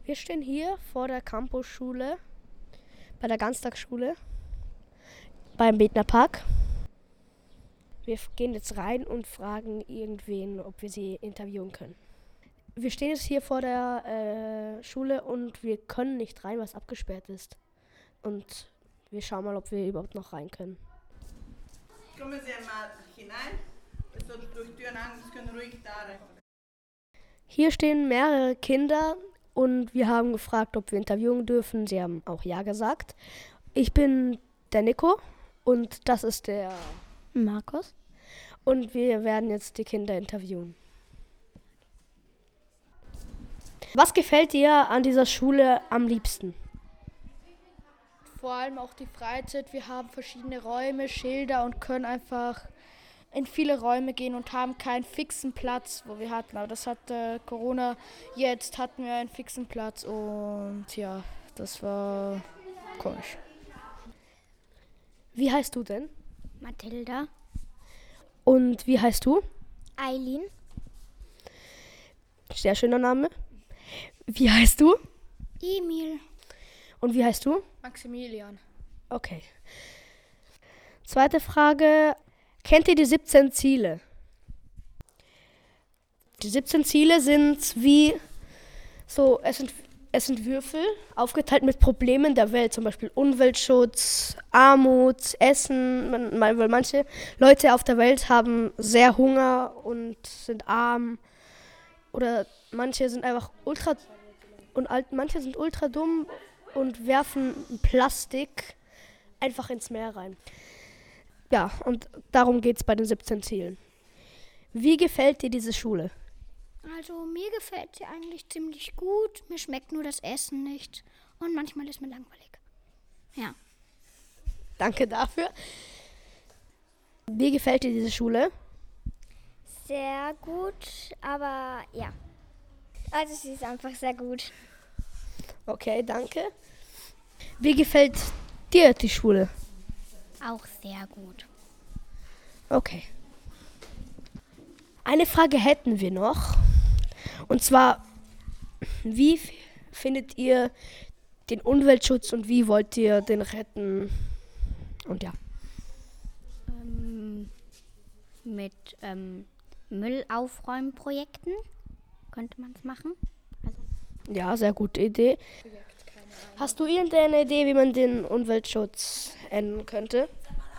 Wir stehen hier vor der Campusschule, bei der Ganztagsschule, beim Bedner Park. Wir gehen jetzt rein und fragen irgendwen, ob wir sie interviewen können. Wir stehen jetzt hier vor der Schule und wir können nicht rein, was abgesperrt ist. Und wir schauen mal, ob wir überhaupt noch rein können. Kommen Sie einmal hinein. Es wird durch Türen an, Sie können ruhig da rein. Hier stehen mehrere Kinder und wir haben gefragt, ob wir interviewen dürfen. Sie haben auch ja gesagt. Ich bin der Nico und das ist der Markus. Und wir werden jetzt die Kinder interviewen. Was gefällt dir an dieser Schule am liebsten? Vor allem auch die Freizeit. Wir haben verschiedene Räume, Schilder und können einfach in viele Räume gehen und haben keinen fixen Platz, wo wir hatten. Aber das hatte Corona. Jetzt hatten wir einen fixen Platz und ja, das war komisch. Wie heißt du denn? Mathilda. Und wie heißt du? Eileen. Sehr schöner Name. Wie heißt du? Emil. Und wie heißt du? Maximilian. Okay. Zweite Frage. Kennt ihr die 17 Ziele? Die 17 Ziele sind wie so, es sind Würfel, aufgeteilt mit Problemen der Welt, zum Beispiel Umweltschutz, Armut, Essen, weil manche Leute auf der Welt haben sehr Hunger und sind arm oder manche sind einfach manche sind ultra dumm und werfen Plastik einfach ins Meer rein. Ja, und darum geht es bei den 17 Zielen. Wie gefällt dir diese Schule? Also mir gefällt sie eigentlich ziemlich gut. Mir schmeckt nur das Essen nicht. Und manchmal ist mir langweilig. Ja. Danke dafür. Wie gefällt dir diese Schule? Sehr gut, aber ja. Also sie ist einfach sehr gut. Okay, danke. Wie gefällt dir die Schule? Auch sehr gut. Okay. Eine Frage hätten wir noch. Und zwar, wie findet ihr den Umweltschutz und wie wollt ihr den retten? Und ja. Mit Müllaufräumprojekten könnte man es machen. Ja, sehr gute Idee. Hast du irgendeine Idee, wie man den Umweltschutz ändern könnte?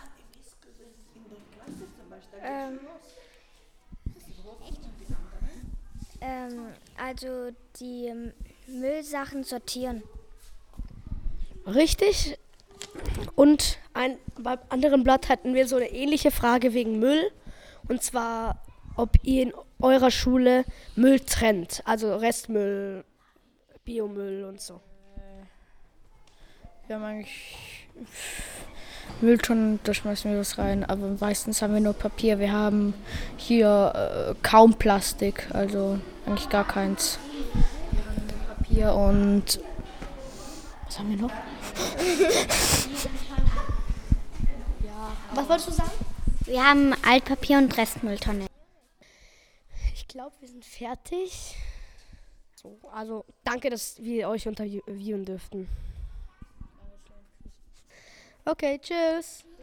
Also die Müllsachen sortieren. Richtig. Und beim anderen Blatt hatten wir so eine ähnliche Frage wegen Müll. Und zwar, ob ihr in eurer Schule Müll trennt. Also Restmüll, Biomüll und so. Wir haben eigentlich Mülltonnen, da schmeißen wir was rein, aber meistens haben wir nur Papier. Wir haben hier kaum Plastik, also eigentlich gar keins. Wir haben nur Papier und was haben wir noch? Was wolltest du sagen? Wir haben Altpapier und Restmülltonne. Ich glaube, wir sind fertig. So, also danke, dass wir euch interviewen dürften. Okay, tschüss.